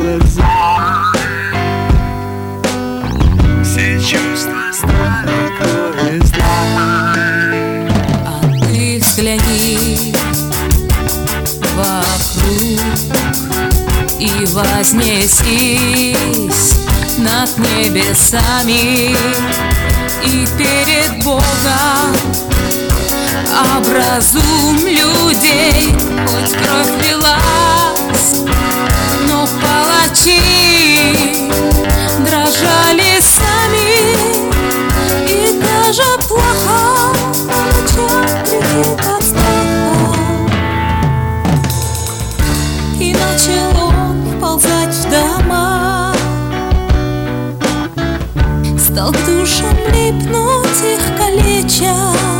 глаза. Все чувства стали поезда. А ты взгляни вокруг и вознесись над небесами, и перед Богом образум людей. Хоть кровь лилась, но палачи дрожали сами, и даже плохо кричит от страха. И начал он вползать в дома, стал к душам липнуть, их калеча,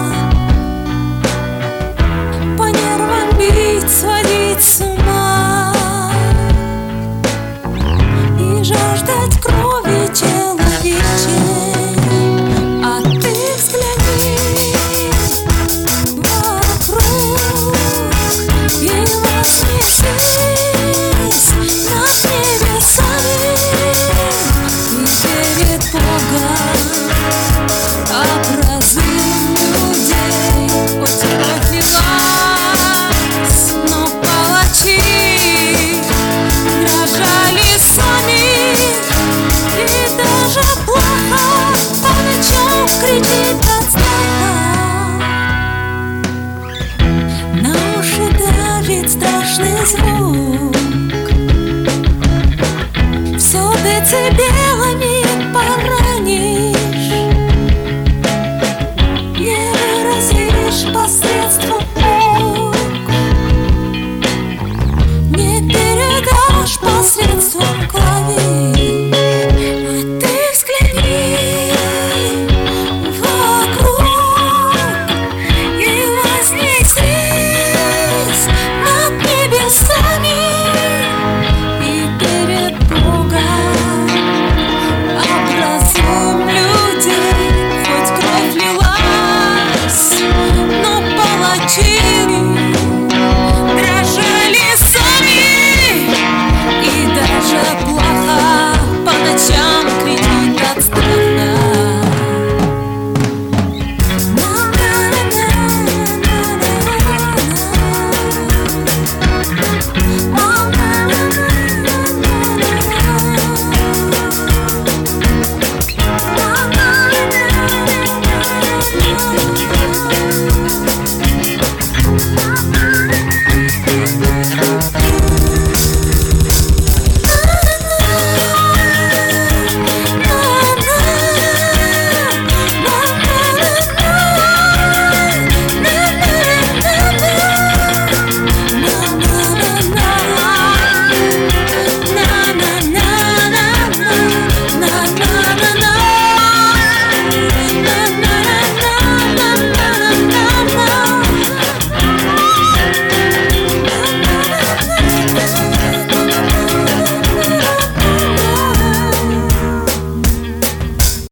по нервам бить, сводить с ума и жаждать крови человечей. А ты взгляни вокруг и вознесись над небесами, и перед Богом образуй людей. Хоть кровь лилась, но палачи дрожали сами, и даже плохо по ночам кричит от страха. На уши давит страшный звук, все децибелами поранишь, не выразишь посредством звук, не передашь посредством